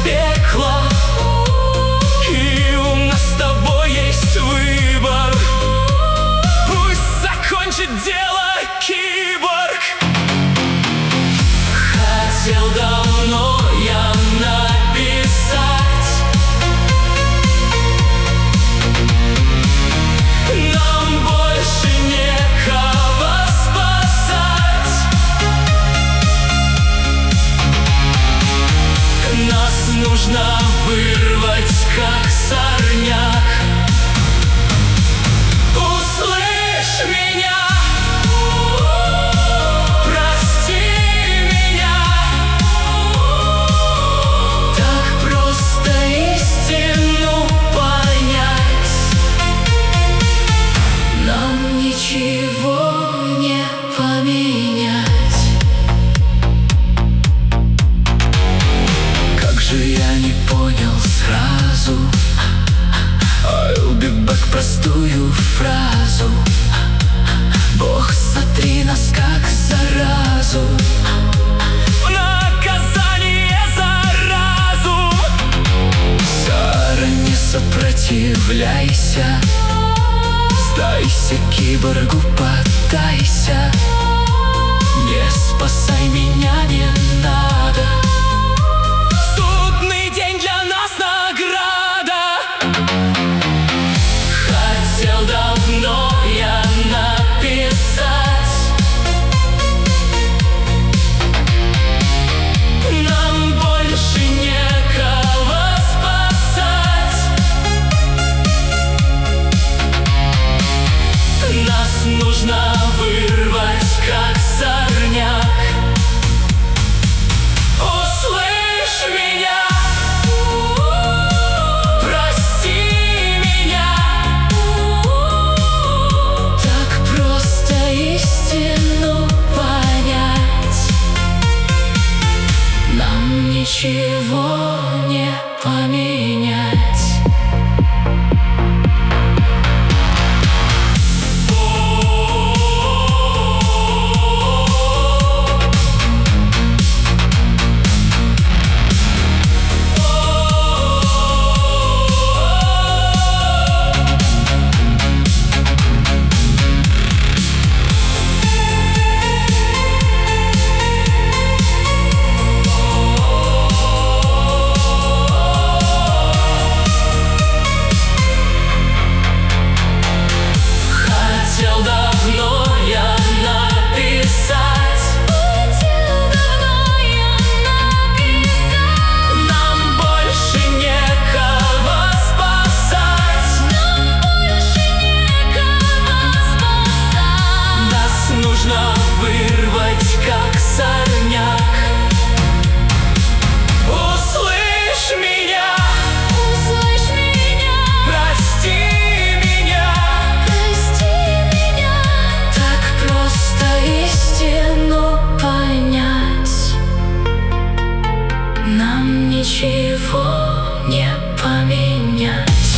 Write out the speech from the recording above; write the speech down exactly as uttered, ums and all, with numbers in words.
пекло, и у нас с тобой есть выбор. Пусть закончит дело киборг. Хотел давно я написать: нам больше некого спасать. Нас нужно вырвать, как сорняк. Услышь меня, прости меня. Так просто истину понять. Нам ничего не поменять. Как же я не понял сразу I'll be back, простую фразу. Бог, сотри нас, как заразу, в наказание за разум. Сара, не сопротивляйся, сдайся киборгу, поддайся. Не спасай меня, не надо. Судный день для нас награда. Хотел давно я написать: нам больше некого спасать. Нас нужно вырвать, как сорняк. Услышь меня, прости меня. Так просто истину понять. Нам ничего не поменять. Хотел давно я написать: нам больше некого спасать. Нас нужно вырвать, как сорняк. Услышь меня, прости меня. Так просто истину понять. Нам ничего не поменять.